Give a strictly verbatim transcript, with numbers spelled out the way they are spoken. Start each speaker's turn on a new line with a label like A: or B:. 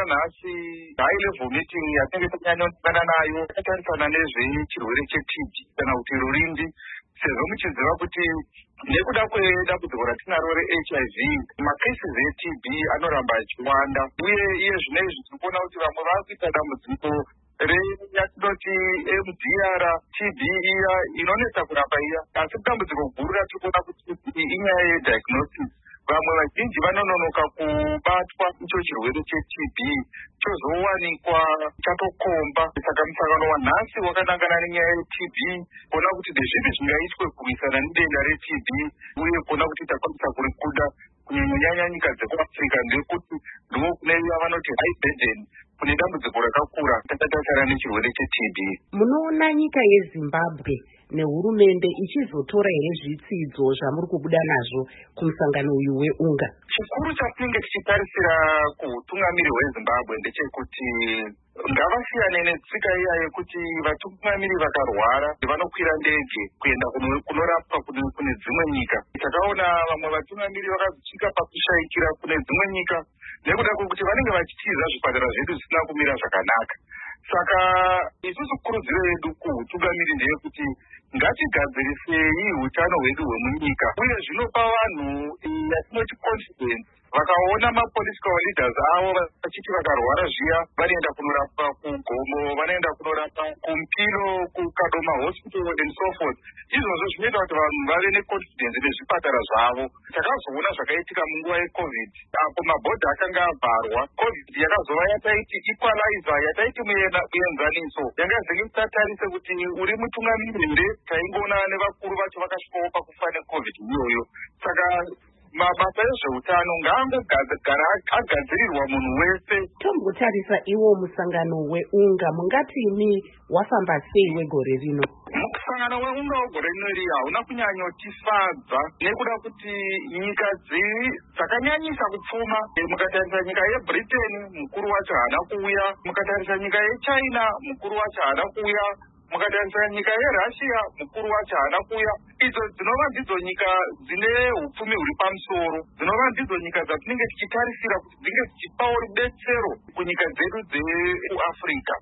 A: nhasi high level meeting yatinenge tanyanyosangana nayo yakatarisana nezvechirwere cheT B kana kuti rurindi, sezvo muchiziva kuti nekuda kwedambudziko ratinaro reH I V macases eT B anoramba achiwanda, uye iye zvinezvi tiri kuona kuti vamwe vakuita dambudziko reyatinoti M D R T B iya inonetsa kurapa iya, asi dambudziko guru ratiri kuona kuti inyaya yediagnosis. Vamwe vazhinji vanononoka kubatwa icho chirwere cheT B chozowanikwa chatokomba. Saka musangano wanhasi wakanangana nenyaya yeT B kuona kuti ndezvipi zvingaitwe kurwisana nedenda reT B, uye kuona kuti takwanisa kurikuda kunyanya nyika dzekuAfrica ndekuti ndiko kune vanoti high burden, kune dambudziko rakakura takatarisana nechirwere cheT B.
B: Munoona nyika yeZimbabwe nehurumende ichizotora here zvitsidzo zvamuri kubuda nazvo kumusangano uyu weUNGA?
A: Chikuru chatinenge tichitarisira kuutungamiri hweZimbabwe ndechekuti ngavasiyane netsika iya yekuti vatungamiri vakarwara vanokwira ndege kuenda kunorapwa kune dzimwe nyika. Takaona vamwe vatungamiri vakazosvika pakushaikira kune dzimwe nyika nekuda kwekuti vanenge vachitiza zvipatara zvedu zvisina kumira zvakanaka. Saka isusu kurudziro yedu kuutungamiri ndeyekuti ngatigadzirisei hutano hwedu hwemunyika, uye zvinopa vanhu yatinoti confidence vakaona mapolitical leaders avo vachiti vakarwara zviya vanoenda kunorapwa kuGomo, vanoenda kunorapwa kuMpilo, kuKadoma hospital and so forth. Izvozvo zvinoita kuti vanhu vave neconfidence nezvipatara zvavo. Takazoona zvakaitika munguva yeCovid apo mabhodha akanga avharwa, Covid yakazova yataiti equalizer, yataiti muenzaniso yanga zinge tatarise kuti uri mutungamiri nde taingoona nevakuru vacho vakasvikawo pakufa neCovid iyoyo. Saka mabasa ezveutano ngaangogara agadzirirwa munhu wese.
B: Tombotarisa iwo musangano weUNGA, mungatini wafamba sei wegore rino?
A: Musangano weUNGA wegore rino iri hauna kunyanyotifadza nekuda kuti nyika dzakanyanyisa kupfuma. Mukatarisa nyika yeBritain mukuru wacho haana kuuya, mukatarisa nyika yeChina mukuru wacho haana kuuya, mukatarisa nyika yeRussia mukuru wacho haana kuuya. Idzo dzinova ndidzo nyika dzine hupfumi huri pamusoro, dzinova ndidzo nyika dzatinenge tichitarisira kuti dzinge dzichipawo rudetsero kunyika dzedu dzekuAfrica.